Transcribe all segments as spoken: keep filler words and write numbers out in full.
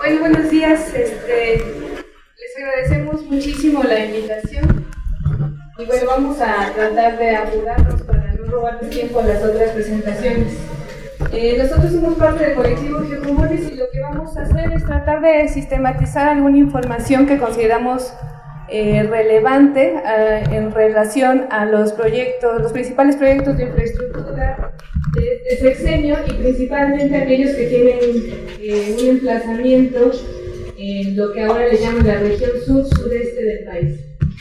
Bueno, buenos días. Este, les agradecemos muchísimo la invitación. Y bueno, vamos a tratar de apurarnos para no robarles tiempo a las otras presentaciones. Eh, nosotros somos parte del colectivo Georrumores y lo que vamos a hacer es tratar de sistematizar alguna información que consideramos eh, relevante eh, en relación a los proyectos, los principales proyectos de infraestructura de este sexenio y principalmente aquellos que tienen eh, un emplazamiento en lo que ahora le llaman la región sur-sureste del país.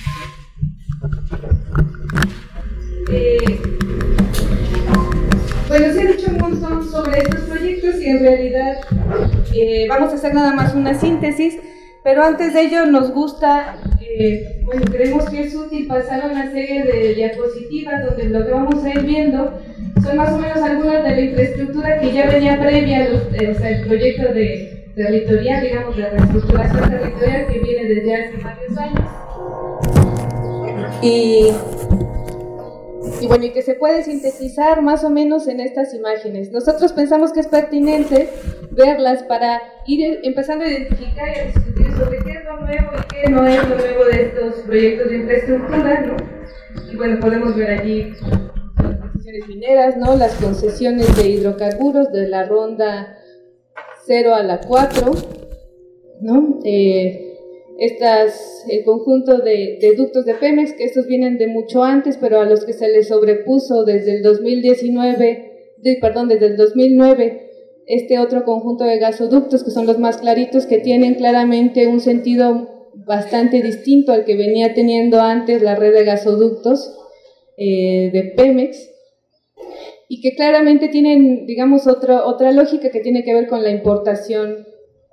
Eh, bueno, se ha dicho un montón sobre estos proyectos y en realidad eh, vamos a hacer nada más una síntesis, pero antes de ello nos gusta, eh, bueno, creemos que es útil pasar una serie de diapositivas donde lo que vamos a ir viendo son más o menos algunas de la infraestructura que ya venía previa a los, eh, o sea, el proyecto de territorial, digamos, de reestructuración territorial que viene desde hace varios años. Y, y bueno, y que se puede sintetizar más o menos en estas imágenes. Nosotros pensamos que es pertinente verlas para ir empezando a identificar y a discutir sobre qué es lo nuevo y qué no es lo nuevo de estos proyectos de infraestructura, ¿no? Y bueno, podemos ver allí las concesiones mineras, ¿no? Las concesiones de hidrocarburos de la ronda cero a la cuatro, ¿no? Eh, Estas, el conjunto de, de ductos de Pemex, que estos vienen de mucho antes, pero a los que se les sobrepuso desde el dos mil diecinueve, de, perdón, desde el dos mil nueve, este otro conjunto de gasoductos, que son los más claritos, que tienen claramente un sentido bastante distinto al que venía teniendo antes la red de gasoductos eh, de Pemex, y que claramente tienen, digamos, otra, otra lógica que tiene que ver con la importación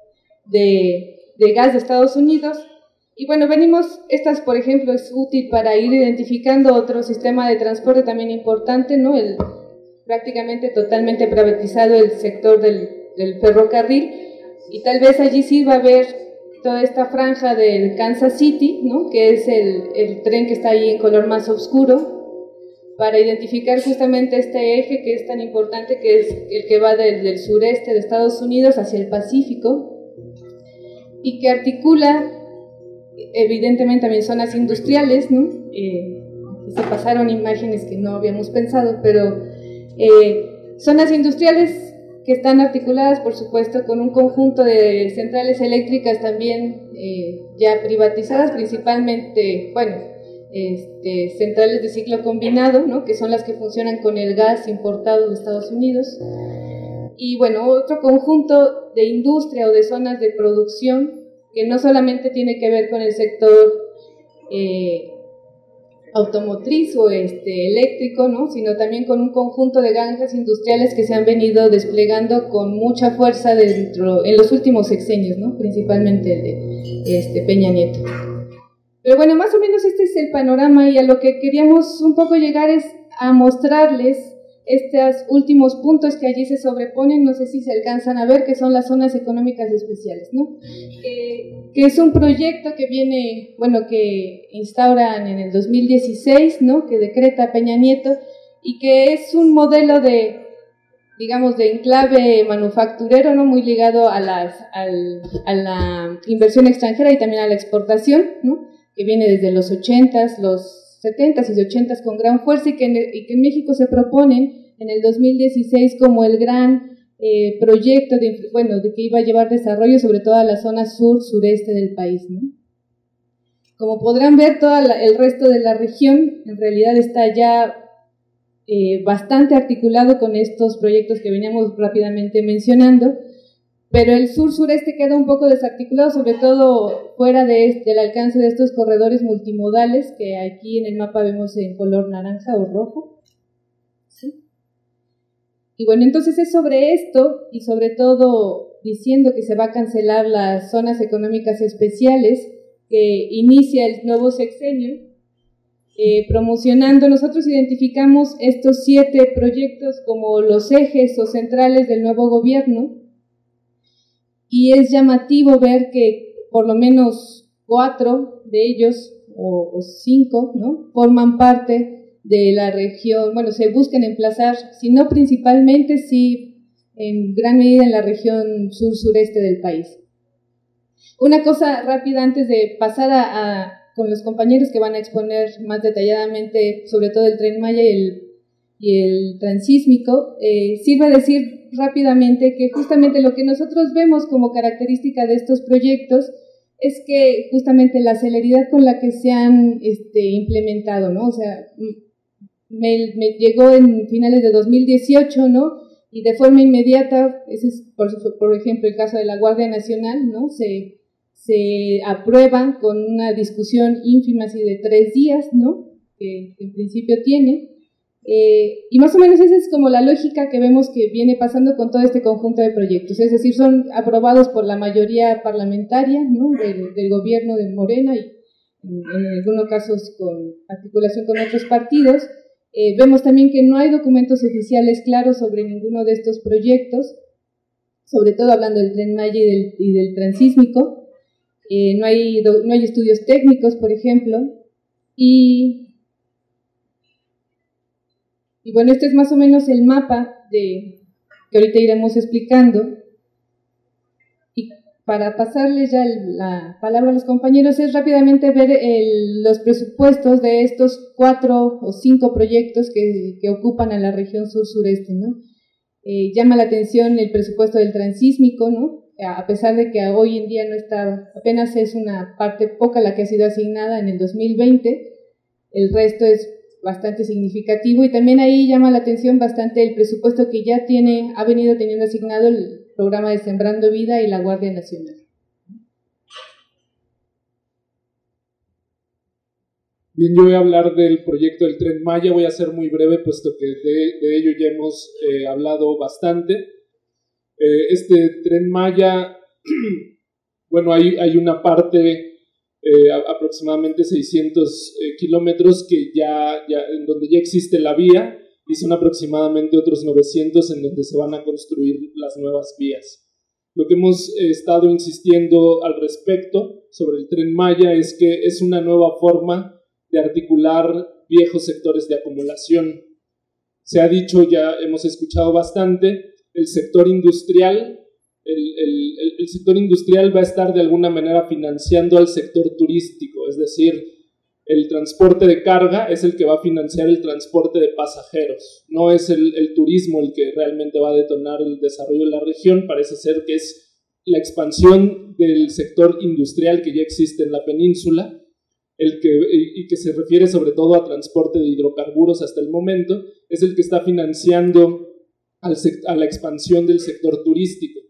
de de gas de Estados Unidos. Y bueno, venimos, estas por ejemplo es útil para ir identificando otro sistema de transporte también importante, ¿no? El prácticamente totalmente privatizado el sector del, del ferrocarril, y tal vez allí sí va a ver toda esta franja del Kansas City, ¿no? Que es el, el tren que está ahí en color más oscuro, para identificar justamente este eje que es tan importante, que es el que va del, del sureste de Estados Unidos hacia el Pacífico, y que articula evidentemente también zonas industriales, ¿no? Eh, se pasaron imágenes que no habíamos pensado, pero eh, zonas industriales que están articuladas, por supuesto, con un conjunto de centrales eléctricas también eh, ya privatizadas, principalmente, bueno, este, centrales de ciclo combinado, ¿no? Que son las que funcionan con el gas importado de Estados Unidos. Y bueno, otro conjunto de industria o de zonas de producción que no solamente tiene que ver con el sector eh, automotriz o este, eléctrico, ¿no? Sino también con un conjunto de granjas industriales que se han venido desplegando con mucha fuerza dentro, en los últimos sexenios, ¿no? Principalmente el de este, Peña Nieto. Pero bueno, más o menos este es el panorama, y a lo que queríamos un poco llegar es a mostrarles estos últimos puntos que allí se sobreponen, no sé si se alcanzan a ver, que son las zonas económicas especiales, ¿no? Eh, que es un proyecto que viene, bueno, que instauran en el dos mil dieciséis, ¿no? Que decreta Peña Nieto, y que es un modelo de, digamos, de enclave manufacturero, ¿no? Muy ligado a, las, al, a la inversión extranjera y también a la exportación, ¿no? Que viene desde los ochentas, los setentas y ochentas con gran fuerza, y que, en, y que en México se proponen en el dos mil dieciséis como el gran eh, proyecto de, bueno, de que iba a llevar desarrollo sobre toda la zona sur-sureste del país, ¿no? Como podrán ver, todo el resto de la región en realidad está ya eh, bastante articulado con estos proyectos que veníamos rápidamente mencionando, pero el sur-sureste queda un poco desarticulado, sobre todo fuera de este, del alcance de estos corredores multimodales que aquí en el mapa vemos en color naranja o rojo. ¿Sí? Y bueno, entonces es sobre esto, y sobre todo diciendo que se va a cancelar las zonas económicas especiales, que inicia el nuevo sexenio, eh, promocionando. Nosotros identificamos estos siete proyectos como los ejes o centrales del nuevo gobierno, y es llamativo ver que por lo menos cuatro de ellos, o, o cinco, ¿no? Forman parte de la región, bueno, se buscan emplazar, si no principalmente, sí en gran medida en la región sur-sureste del país. Una cosa rápida antes de pasar a, a con los compañeros que van a exponer más detalladamente sobre todo el Tren Maya y el, y el transísmico, eh, sirve decir rápidamente que justamente lo que nosotros vemos como característica de estos proyectos es que justamente la celeridad con la que se han este, implementado, ¿no? O sea, me, me llegó en finales de dos mil dieciocho, ¿no? Y de forma inmediata, ese es por, por ejemplo el caso de la Guardia Nacional, ¿no? Se se aprueban con una discusión ínfima así de tres días, ¿no? Que, que en principio tiene. Eh, y más o menos esa es como la lógica que vemos que viene pasando con todo este conjunto de proyectos, es decir, son aprobados por la mayoría parlamentaria, ¿no? del, del gobierno de Morena y en, en algunos casos con articulación con otros partidos. Eh, vemos también que no hay documentos oficiales claros sobre ninguno de estos proyectos, sobre todo hablando del Tren Maya y del, y del transísmico. Eh, no, hay, no hay estudios técnicos, por ejemplo, y, y bueno, este es más o menos el mapa de, que ahorita iremos explicando. Y para pasarles ya el, la palabra a los compañeros es rápidamente ver el, los presupuestos de estos cuatro o cinco proyectos que, que ocupan a la región sur-sureste, ¿no? Eh, llama la atención el presupuesto del transísmico, ¿no? A pesar de que hoy en día no está, apenas es una parte poca la que ha sido asignada en el dos mil veinte, el resto es bastante significativo y también ahí llama la atención bastante el presupuesto que ya tiene, ha venido teniendo asignado el programa de Sembrando Vida y la Guardia Nacional. Bien, yo voy a hablar del proyecto del Tren Maya, voy a ser muy breve puesto que de, de ello ya hemos eh, hablado bastante. Eh, este Tren Maya, bueno, hay, hay una parte, eh, aproximadamente seiscientos eh, kilómetros, que ya, ya, en donde ya existe la vía, y son aproximadamente otros novecientos en donde se van a construir las nuevas vías. Lo que hemos eh, estado insistiendo al respecto sobre el Tren Maya es que es una nueva forma de articular viejos sectores de acumulación. Se ha dicho, ya hemos escuchado bastante, el sector industrial, el, el, el sector industrial va a estar de alguna manera financiando al sector turístico, es decir, el transporte de carga es el que va a financiar el transporte de pasajeros, no es el, el turismo el que realmente va a detonar el desarrollo de la región, parece ser que es la expansión del sector industrial que ya existe en la península, el que, y que se refiere sobre todo a transporte de hidrocarburos hasta el momento, es el que está financiando al a la expansión del sector turístico.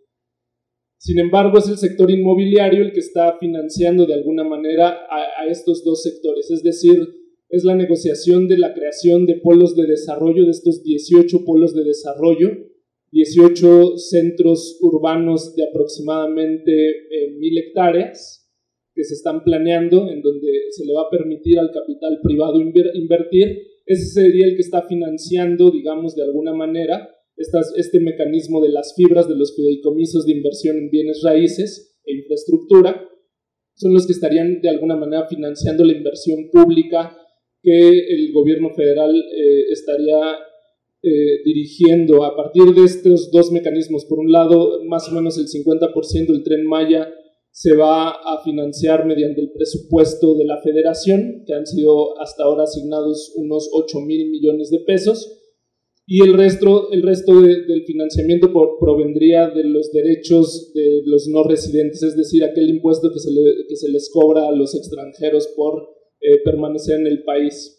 Sin embargo, es el sector inmobiliario el que está financiando de alguna manera a, a estos dos sectores, es decir, es la negociación de la creación de polos de desarrollo, de estos dieciocho polos de desarrollo, dieciocho centros urbanos de aproximadamente eh, mil hectáreas, que se están planeando, en donde se le va a permitir al capital privado invertir. Ese sería el que está financiando, digamos, de alguna manera, estas, este mecanismo de las fibras, de los fideicomisos de inversión en bienes raíces e infraestructura, son los que estarían de alguna manera financiando la inversión pública que el gobierno federal eh, estaría eh, dirigiendo a partir de estos dos mecanismos. Por un lado, más o menos el cincuenta por ciento del Tren Maya se va a financiar mediante el presupuesto de la federación, que han sido hasta ahora asignados unos ocho mil millones de pesos, y el resto, el resto de, del financiamiento por, provendría de los derechos de los no residentes, es decir, aquel impuesto que se, le, que se les cobra a los extranjeros por eh, permanecer en el país.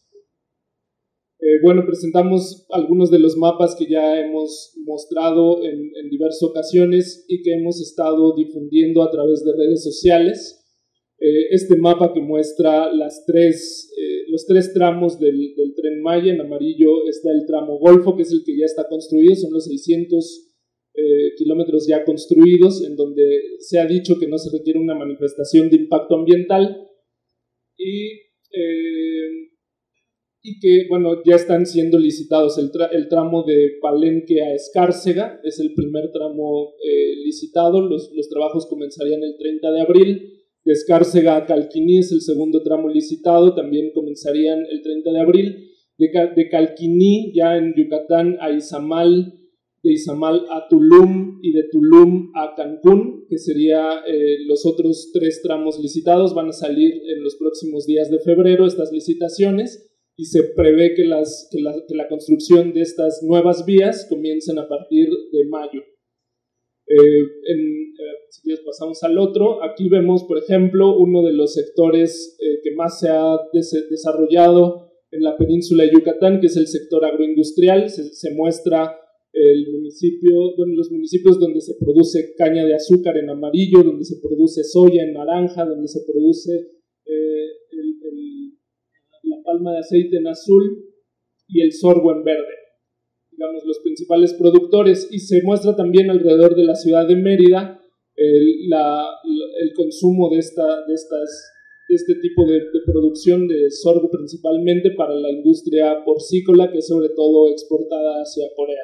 Eh, bueno, presentamos algunos de los mapas que ya hemos mostrado en, en diversas ocasiones y que hemos estado difundiendo a través de redes sociales. Eh, este mapa que muestra las tres, eh, los tres tramos del, del Tren Maya, en amarillo está el tramo Golfo, que es el que ya está construido, son los seiscientos eh, kilómetros ya construidos, en donde se ha dicho que no se requiere una manifestación de impacto ambiental y... Eh, y que, bueno, ya están siendo licitados. El, tra el tramo de Palenque a Escárcega es el primer tramo eh, licitado, los, los trabajos comenzarían el treinta de abril, de Escárcega a Calquiní es el segundo tramo licitado, también comenzarían el treinta de abril, de, Cal de Calquiní ya en Yucatán a Izamal de Izamal a Tulum y de Tulum a Cancún, que serían eh, los otros tres tramos licitados. Van a salir en los próximos días de febrero estas licitaciones y se prevé que, las, que, la, que la construcción de estas nuevas vías comiencen a partir de mayo. Eh, en, eh, si quieres pasamos al otro. Aquí vemos, por ejemplo, uno de los sectores eh, que más se ha des- desarrollado en la península de Yucatán, que es el sector agroindustrial. Se, se muestra el municipio, bueno, los municipios donde se produce caña de azúcar en amarillo, donde se produce soya en naranja, donde se produce eh, el, el, la palma de aceite en azul y el sorgo en verde, digamos, los principales productores. Y se muestra también alrededor de la ciudad de Mérida el, la, el consumo de, esta, de, estas, de este tipo de, de producción de sorgo, principalmente para la industria porcícola, que es sobre todo exportada hacia Corea.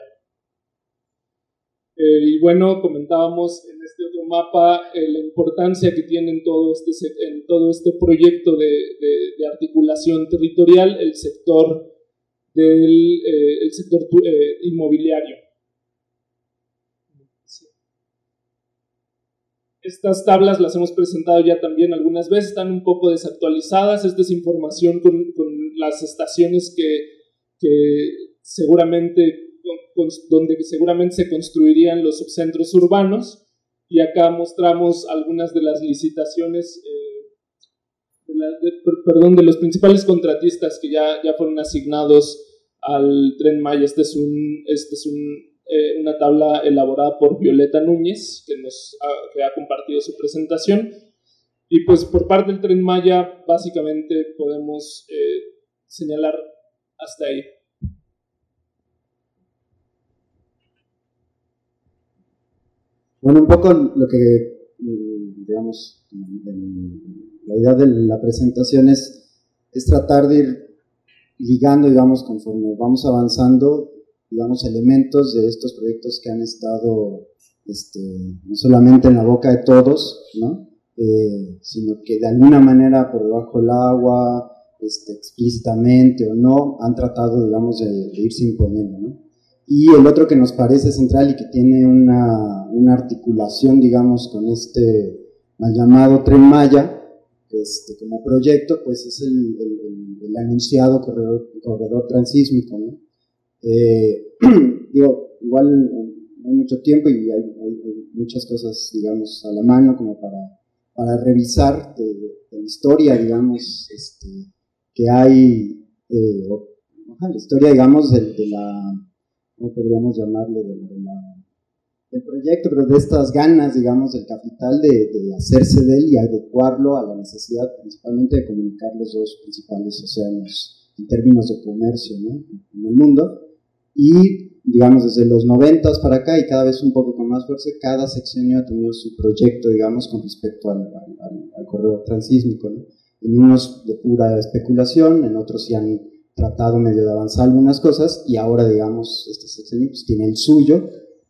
Eh, y bueno, comentábamos en este otro mapa eh, la importancia que tiene en todo este, en todo este proyecto de, de, de articulación territorial el sector, del, eh, el sector eh, inmobiliario. Estas tablas las hemos presentado ya también algunas veces, están un poco desactualizadas. Esta es información con, con las estaciones que, que seguramente donde seguramente se construirían los subcentros urbanos, y acá mostramos algunas de las licitaciones, eh, de la, de, perdón, de los principales contratistas que ya, ya fueron asignados al Tren Maya. Este es, un, este es un, eh, una tabla elaborada por Violeta Núñez, que, nos ha, que ha compartido su presentación, y pues por parte del Tren Maya básicamente podemos eh, señalar hasta ahí. Bueno, un poco lo que, digamos, la idea de la presentación es, es tratar de ir ligando, digamos, conforme vamos avanzando, digamos, elementos de estos proyectos que han estado este, no solamente en la boca de todos, ¿no? Eh, sino que de alguna manera por debajo del agua, este, explícitamente o no, han tratado, digamos, de, de irse imponiendo, ¿no? Y el otro que nos parece central y que tiene una, una articulación, digamos, con este mal llamado Tren Maya, este, como proyecto, pues es el, el, el anunciado corredor, corredor transísmico, ¿no? Eh, digo, igual no hay mucho tiempo y hay, hay, hay muchas cosas, digamos, a la mano como para, para revisar de, de la historia, digamos, este, que hay, eh, o, la historia, digamos, de, de la... ¿cómo podríamos llamarle? De, de la, del proyecto, pero de estas ganas, digamos, del capital de, de hacerse de él y adecuarlo a la necesidad principalmente de comunicar los dos principales océanos en términos de comercio, ¿no?, en el mundo. Y, digamos, desde los noventas para acá, y cada vez un poco con más fuerza, cada sexenio ha tenido su proyecto, digamos, con respecto al, al, al, al corredor transísmico, ¿no? En unos de pura especulación, en otros sí han tratado medio de avanzar algunas cosas, y ahora, digamos, este sexenio pues tiene el suyo,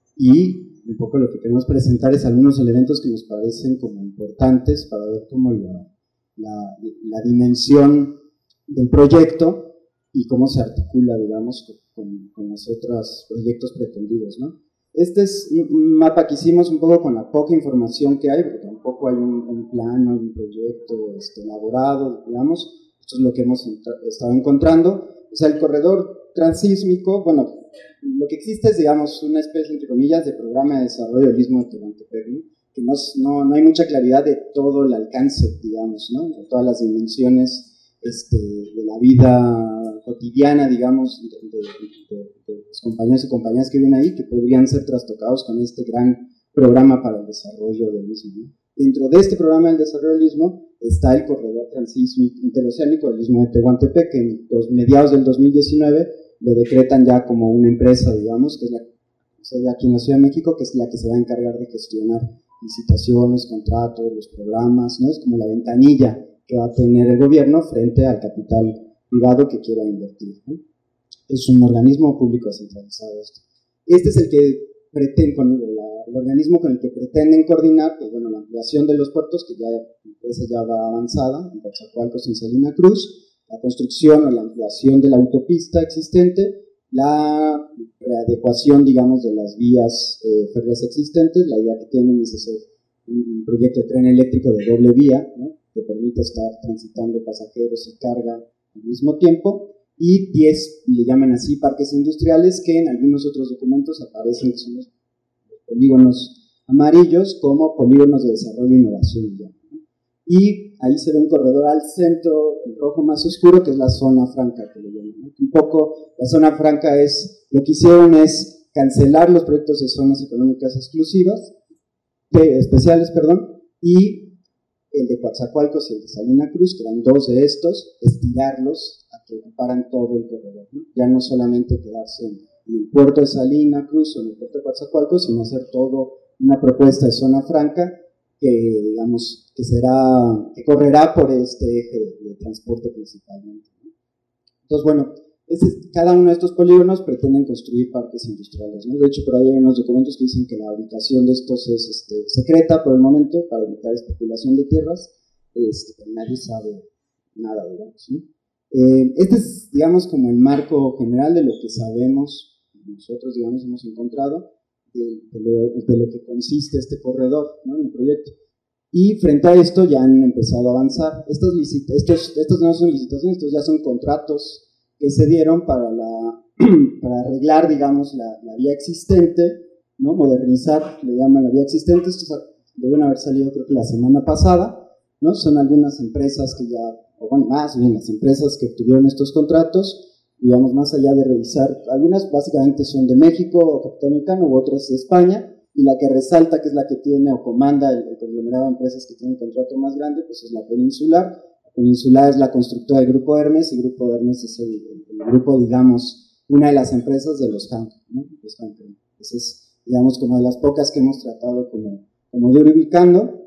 y un poco lo que queremos presentar es algunos elementos que nos parecen como importantes para ver cómo la, la, la dimensión del proyecto y cómo se articula, digamos, con, con los otros proyectos pretendidos, ¿no? Este es un mapa que hicimos un poco con la poca información que hay, porque tampoco hay un, un plan, no hay un proyecto este, elaborado, digamos. Esto es lo que hemos estado encontrando. O sea, el corredor transísmico, bueno, lo que existe es, digamos, una especie, entre comillas, de programa de desarrollo del Istmo de Tehuantepec, ¿no? Que no, no, no hay mucha claridad de todo el alcance, digamos, ¿no?, de todas las dimensiones este, de la vida cotidiana, digamos, de, de, de, de los compañeros y compañeras que viven ahí, que podrían ser trastocados con este gran programa para el desarrollo del Istmo, ¿no? Dentro de este programa del desarrollo del Istmo está el corredor transísmico interoceánico del Istmo de Tehuantepec, que en los mediados del dos mil diecinueve lo decretan ya como una empresa, digamos, que es la que de aquí en la Ciudad de México, que es la que se va a encargar de gestionar licitaciones, contratos, los programas, ¿no? Es como la ventanilla que va a tener el gobierno frente al capital privado que quiera invertir, ¿no? Es un organismo público descentralizado esto. Este es el que pretende, con la, el organismo con el que pretenden coordinar, pues bueno, la ampliación de los puertos, que ya, esa ya va avanzada, en Coatzacoalcos, en Salina Cruz, la construcción o la ampliación de la autopista existente, la readecuación, digamos, de las vías eh, férreas existentes. La idea que tienen es hacer un proyecto de tren eléctrico de doble vía, ¿no?, que permita estar transitando pasajeros y carga al mismo tiempo, y diez, le llaman así, parques industriales, que en algunos otros documentos aparecen, que son los polígonos amarillos, como polígonos de desarrollo e innovación, ¿no? Y ahí se ve un corredor al centro, el rojo más oscuro, que es la zona franca, que le llaman, ¿no? Un poco, la zona franca es, lo que hicieron es cancelar los proyectos de zonas económicas exclusivas, de, especiales, perdón, y el de Coatzacoalcos y el de Salina Cruz, que eran dos de estos, estirarlos a que ocuparan todo el corredor, ¿no? Ya no solamente quedarse en, en el puerto de Salina Cruz o en el puerto de Coatzacoalcos, sino hacer todo una propuesta de zona franca que, digamos, que será, que correrá por este eje de, de transporte principalmente, ¿no? Entonces, bueno, este, cada uno de estos polígonos pretenden construir parques industriales, ¿no? De hecho, por ahí hay unos documentos que dicen que la ubicación de estos es este, secreta por el momento, para evitar especulación de tierras, este, pero nadie sabe nada, digamos, ¿no? Eh, este es, digamos, como el marco general de lo que sabemos, nosotros, digamos, hemos encontrado, de, de, lo, de lo que consiste este corredor, ¿no?, en el proyecto. Y frente a esto ya han empezado a avanzar. Estas, licita, estos, estos no son licitaciones, estos ya son contratos que se dieron para, la, para arreglar, digamos, la, la vía existente, ¿no?, modernizar, le llaman la vía existente. Estos deben haber salido, creo que la semana pasada, ¿no? Son algunas empresas que ya, o bueno, más bien las empresas que obtuvieron estos contratos, digamos, más allá de revisar, algunas básicamente son de México o capital mexicano, u otras de España, y la que resalta, que es la que tiene o comanda el, el conglomerado de empresas que tiene el contrato más grande, pues es la Peninsular. Peninsular es la constructora del Grupo Hermes, y Grupo Hermes es el, el, el grupo, digamos, una de las empresas de los Hank, ¿no? Los Hank. Esa es, digamos, como de las pocas que hemos tratado como, como de ir ubicando.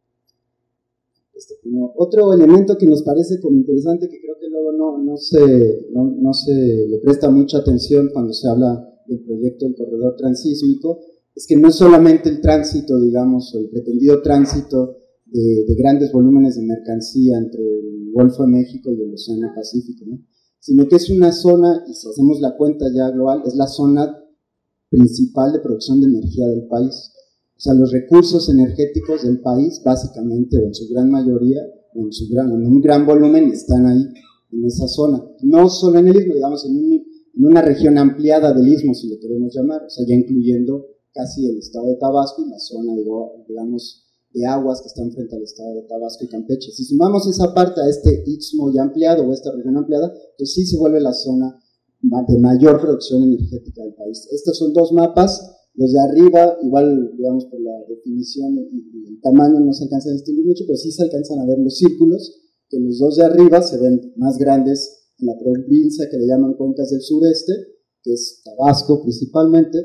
Este primero. Otro elemento que nos parece como interesante, que creo que luego no, no, se, no, no se le presta mucha atención cuando se habla del proyecto del corredor transísmico, es que no es solamente el tránsito, digamos, o el pretendido tránsito de, de grandes volúmenes de mercancía entre el Golfo de México y el Océano Pacífico, ¿no?, sino que es una zona, y si hacemos la cuenta ya global, es la zona principal de producción de energía del país. O sea, los recursos energéticos del país, básicamente, o en su gran mayoría, o en, su gran, en un gran volumen, están ahí, en esa zona. No solo en el Istmo, digamos, en, un, en una región ampliada del Istmo, si le queremos llamar, o sea, ya incluyendo casi el estado de Tabasco y la zona, digamos, de aguas que están frente al estado de Tabasco y Campeche. Si sumamos esa parte a este Istmo ya ampliado, o esta región ampliada, pues sí se vuelve la zona de mayor producción energética del país. Estos son dos mapas. Los de arriba, igual, digamos, por la definición y el tamaño no se alcanza a distinguir mucho, pero sí se alcanzan a ver los círculos, que los dos de arriba se ven más grandes en la provincia que le llaman Cuencas del Sureste, que es Tabasco principalmente,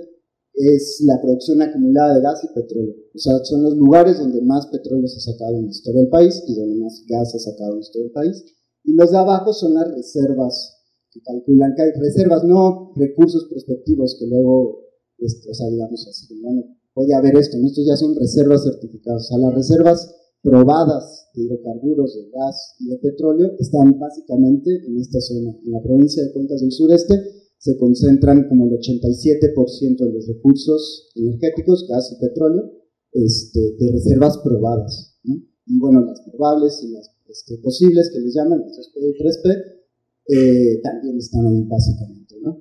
es la producción acumulada de gas y petróleo. O sea, son los lugares donde más petróleo se ha sacado en la historia del país y donde más gas se ha sacado en la historia del país. Y los de abajo son las reservas, que calculan que hay reservas, no recursos prospectivos que luego... Esto, o sea, digamos así, bueno, puede haber esto, ¿no? Estos ya son reservas certificadas. O sea, las reservas probadas de hidrocarburos, de gas y de petróleo están básicamente en esta zona. En la provincia de Cuencas del Sureste se concentran como el ochenta y siete por ciento de los recursos energéticos, gas y petróleo, este, de reservas probadas, ¿no? Y bueno, las probables y las este, posibles, que les llaman, las dos P y tres P, eh, también están ahí básicamente, ¿no?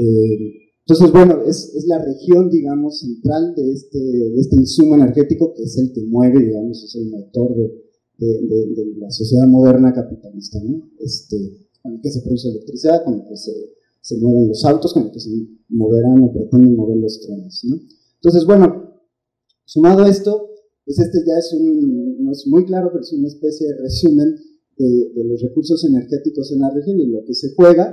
Eh, Entonces, bueno, es, es la región, digamos, central de este, de este insumo energético, que es el que mueve, digamos, es el motor de, de, de, de la sociedad moderna capitalista, ¿no? Este, con el que se produce electricidad, con el que se, se mueven los autos, con el que se moverán o pretenden mover los trenes, ¿no? Entonces, bueno, sumado a esto, pues este ya es un, no es muy claro, pero es una especie de resumen de, de los recursos energéticos en la región y lo que se juega.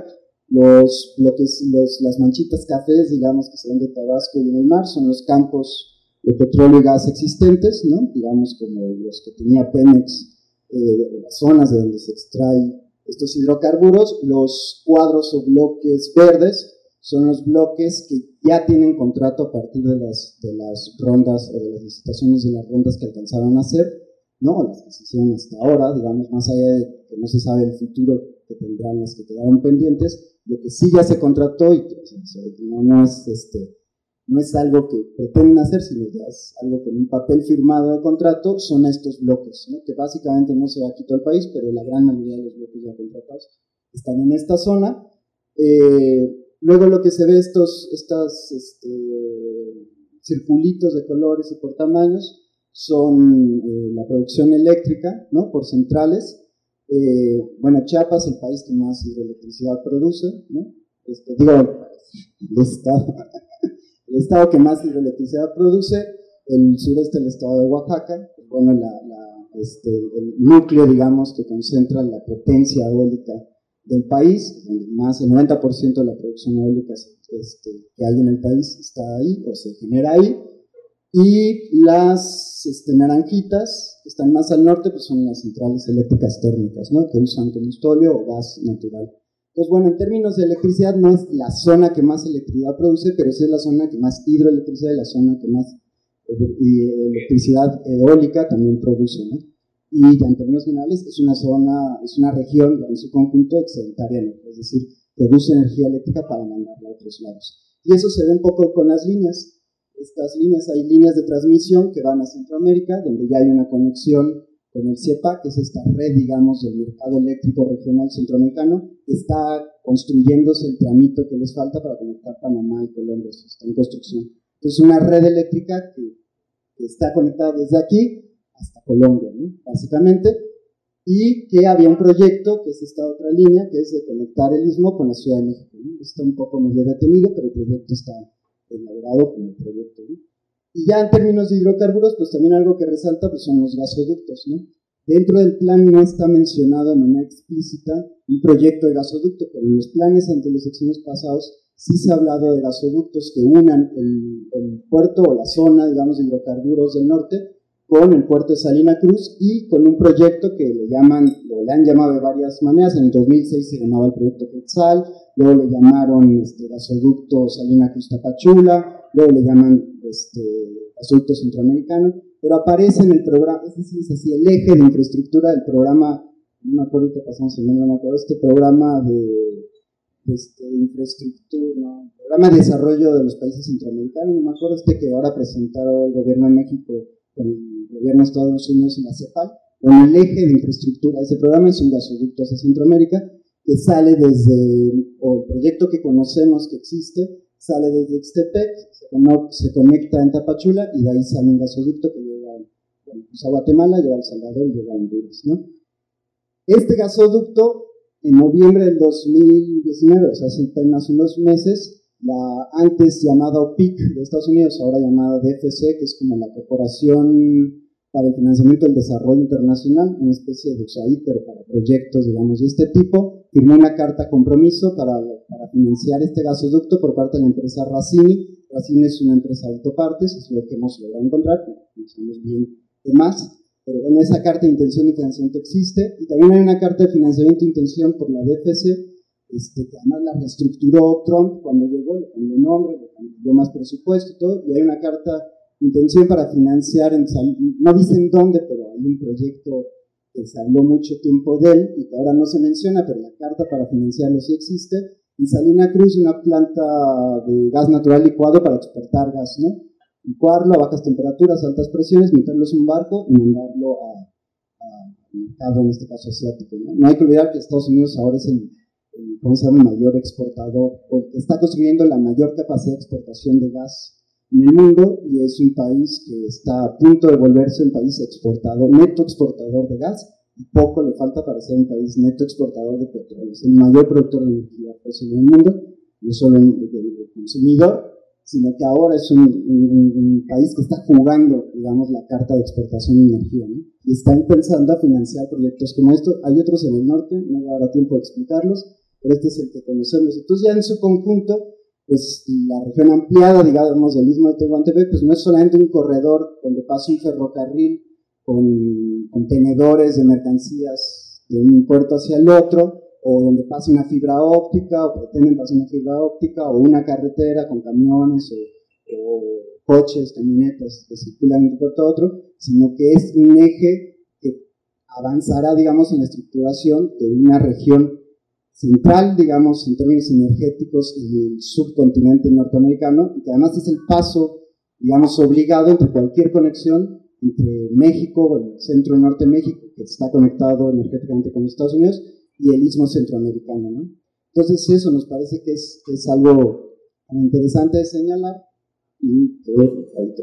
Los, lo que es, los, las manchitas cafés, digamos, que se ven de Tabasco y en el mar, son los campos de petróleo y gas existentes, ¿no? Digamos, como los que tenía Pemex, eh, de las zonas de donde se extraen estos hidrocarburos. Los cuadros o bloques verdes son los bloques que ya tienen contrato a partir de las, de las rondas o de las licitaciones de las rondas que alcanzaron a hacer ¿no? Las que se hicieron hasta ahora, digamos, más allá de que no se sabe el futuro que tendrán las que quedaron pendientes, lo que sí ya se contrató y que no, no, es, este, no es algo que pretenden hacer, sino ya es algo con un papel firmado de contrato, son estos bloques, ¿no? Que básicamente no se va aquí todo el país, pero la gran mayoría de los bloques ya contratados están en esta zona. Eh, luego lo que se ve, estos estas, este, circulitos de colores y por tamaños, son eh, la producción eléctrica, ¿no? Por centrales. Eh, bueno, Chiapas, el país que más hidroelectricidad produce, ¿no? Este, digo, el estado, el estado que más hidroelectricidad produce, el sureste del estado de Oaxaca, bueno, la, la, este, el núcleo, digamos, que concentra la potencia eólica del país, donde más del noventa por ciento de la producción eólica este, que hay en el país está ahí, o se genera ahí. Y las este, naranjitas que están más al norte, pues son las centrales eléctricas térmicas, ¿no? Que usan combustóleo o gas natural. Entonces, bueno, en términos de electricidad no es la zona que más electricidad produce, pero sí es la zona que más hidroelectricidad y la zona que más electricidad eólica también produce, ¿no? Y ya en términos generales es una zona, es una región en su conjunto excedentaria, es decir, produce energía eléctrica para mandarla a otros lados. Y eso se ve un poco con las líneas. Estas líneas, hay líneas de transmisión que van a Centroamérica, donde ya hay una conexión con el CIEPA, que es esta red, digamos, del mercado eléctrico regional centroamericano, que está construyéndose el tramito que les falta para conectar Panamá y Colombia, eso está en construcción. Entonces, una red eléctrica que, que está conectada desde aquí hasta Colombia, ¿no? Básicamente, y que había un proyecto, que es esta otra línea, que es de conectar el Istmo con la Ciudad de México, ¿no? Está un poco medio detenido, pero el proyecto está elaborado como proyecto, ¿no? Y ya en términos de hidrocarburos, pues también algo que resalta pues son los gasoductos, ¿no? Dentro del plan no está mencionado de manera explícita un proyecto de gasoducto, pero en los planes ante los sexenios pasados sí se ha hablado de gasoductos que unan el, el puerto o la zona, digamos, de hidrocarburos del norte con el puerto de Salina Cruz y con un proyecto que le llaman, o le han llamado de varias maneras. En el dos mil seis se llamaba el proyecto Quetzal, luego le llamaron este, gasoducto Salina Cruz Tapachula, luego le llaman este, gasoducto centroamericano, pero aparece en el programa, es decir, es así, el eje de infraestructura del programa, no me acuerdo, ahorita pasamos el nombre, no me acuerdo, este programa de, de, este, de infraestructura, ¿no? Programa de desarrollo de los países centroamericanos, no me acuerdo, este que ahora presentaron el gobierno de México con el gobierno de Estados Unidos en la CEPAL, con el eje de infraestructura de ese programa es un gasoducto hacia Centroamérica que sale desde, o el proyecto que conocemos que existe, sale desde Ixtepec, se, se conecta en Tapachula y de ahí sale un gasoducto que llega bueno, pues a Guatemala, llega a El Salvador y llega a Honduras, ¿no? Este gasoducto, en noviembre del dos mil diecinueve, o sea, hace apenas unos meses, la antes llamada O P I C de Estados Unidos, ahora llamada D F C, que es como la Corporación para el Financiamiento del Desarrollo Internacional, una especie de U S A I D, pero para proyectos, digamos, de este tipo, firmó una carta compromiso para, para financiar este gasoducto por parte de la empresa Racini. Racini es una empresa de autopartes, es lo que hemos logrado encontrar, no sabemos bien de más, pero bueno, esa carta de intención de financiamiento existe, y también hay una carta de financiamiento de intención por la D F C, Este, que además la reestructuró Trump cuando llegó, le cambió nombre, le cambió más presupuesto y todo, y hay una carta de intención para financiar, en, no dicen dónde, pero hay un proyecto que se habló mucho tiempo de él y que ahora no se menciona, pero la carta para financiarlo sí existe, en Salina Cruz, una planta de gas natural licuado para exportar gas, ¿no? Licuarlo a bajas temperaturas, altas presiones, meterlo en un barco y mandarlo a, a, a mercado, en este caso asiático, ¿no? No hay que olvidar que Estados Unidos ahora es el ¿cómo se llama? El mayor exportador, porque está construyendo la mayor capacidad de exportación de gas en el mundo y es un país que está a punto de volverse un país exportador, neto exportador de gas, y poco le falta para ser un país neto exportador de petróleo. Es el mayor productor de energía fósil en el mundo, no solo el, el, el consumidor, sino que ahora es un, un, un país que está jugando, digamos, la carta de exportación de energía, ¿no? Y están pensando a financiar proyectos como estos. Hay otros en el norte, no me dará tiempo de explicarlos, pero este es el que conocemos. Entonces ya en su conjunto, pues la región ampliada, digamos, del Istmo de Tehuantepec, pues no es solamente un corredor donde pasa un ferrocarril con contenedores de mercancías de un puerto hacia el otro, o donde pasa una fibra óptica, o pretenden pasar una fibra óptica, o una carretera con camiones, o, o coches, camionetas que circulan de un puerto a otro, sino que es un eje avanzará, digamos, en la estructuración de una región central, digamos, en términos energéticos en el subcontinente norteamericano, y que además es el paso, digamos, obligado entre cualquier conexión entre México, el centro norte de México, que está conectado energéticamente con Estados Unidos, y el istmo centroamericano, ¿no? Entonces eso nos parece que es, que es algo interesante de señalar, y que ahí te...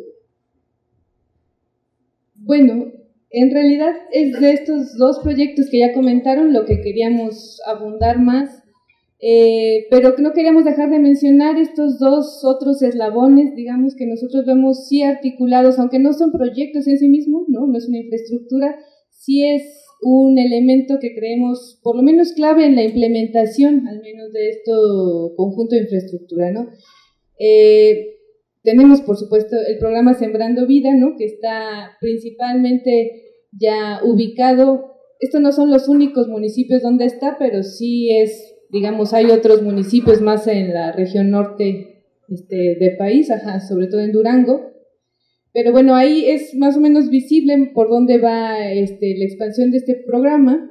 Bueno, en realidad es de estos dos proyectos que ya comentaron lo que queríamos abundar más, eh, pero que no queríamos dejar de mencionar estos dos otros eslabones, digamos, que nosotros vemos sí articulados, aunque no son proyectos en sí mismos, ¿no? No es una infraestructura, sí es un elemento que creemos por lo menos clave en la implementación, al menos de este conjunto de infraestructura, ¿no? Eh, tenemos, por supuesto, el programa Sembrando Vida, ¿no? Que está principalmente ya ubicado. Estos no son los únicos municipios donde está, pero sí es, digamos, hay otros municipios más en la región norte este, del país, ajá, sobre todo en Durango. Pero bueno, ahí es más o menos visible por dónde va este, la expansión de este programa.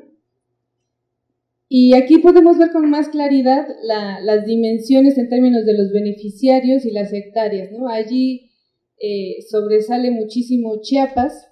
Y aquí podemos ver con más claridad la, las dimensiones en términos de los beneficiarios y las hectáreas, ¿no? Allí eh, sobresale muchísimo Chiapas.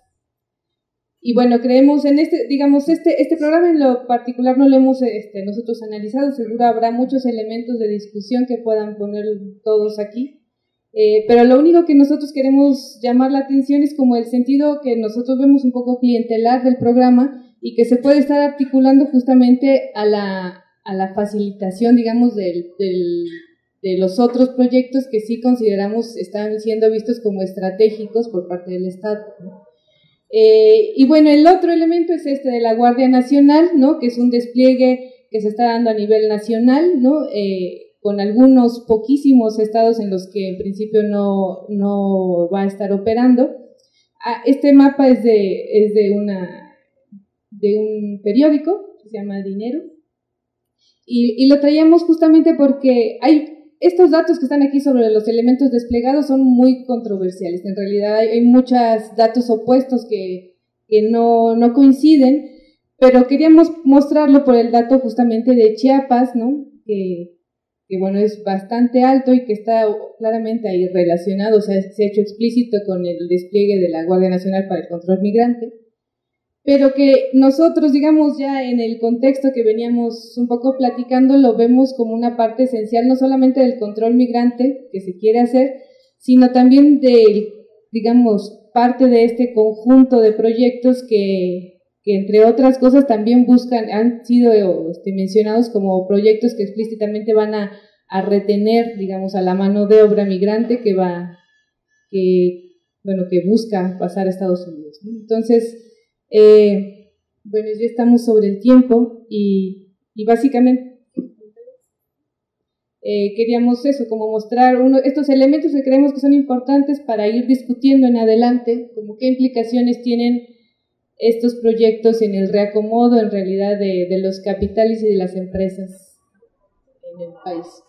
Y bueno, creemos en este, digamos, este, este programa en lo particular no lo hemos este, nosotros analizado, seguro habrá muchos elementos de discusión que puedan poner todos aquí. Eh, pero lo único que nosotros queremos llamar la atención es como el sentido que nosotros vemos un poco clientelar del programa y que se puede estar articulando justamente a la, a la facilitación, digamos, del, del, de los otros proyectos que sí consideramos están siendo vistos como estratégicos por parte del Estado, ¿no? Eh, y bueno, el otro elemento es este de la Guardia Nacional, ¿no? Que es un despliegue que se está dando a nivel nacional, ¿no? Eh, con algunos poquísimos estados en los que en principio no, no va a estar operando. Ah, este mapa es de, es de, una, de un periódico que se llama Dinero, y, y lo traíamos justamente porque hay estos datos que están aquí sobre los elementos desplegados son muy controversiales. En realidad hay, hay muchos datos opuestos que, que no, no coinciden, pero queríamos mostrarlo por el dato justamente de Chiapas, ¿no? Que que bueno, es bastante alto y que está claramente ahí relacionado, o sea, se ha hecho explícito con el despliegue de la Guardia Nacional para el control migrante, pero que nosotros, digamos, ya en el contexto que veníamos un poco platicando, lo vemos como una parte esencial, no solamente del control migrante que se quiere hacer, sino también de, digamos, parte de este conjunto de proyectos que que entre otras cosas también buscan, han sido este, mencionados como proyectos que explícitamente van a, a retener, digamos, a la mano de obra migrante que va, que, bueno, que busca pasar a Estados Unidos, ¿no? Entonces, eh, bueno, ya estamos sobre el tiempo y, y básicamente eh, queríamos eso, como mostrar uno, estos elementos que creemos que son importantes para ir discutiendo en adelante, como qué implicaciones tienen estos proyectos en el reacomodo en realidad de, de los capitales y de las empresas en el país.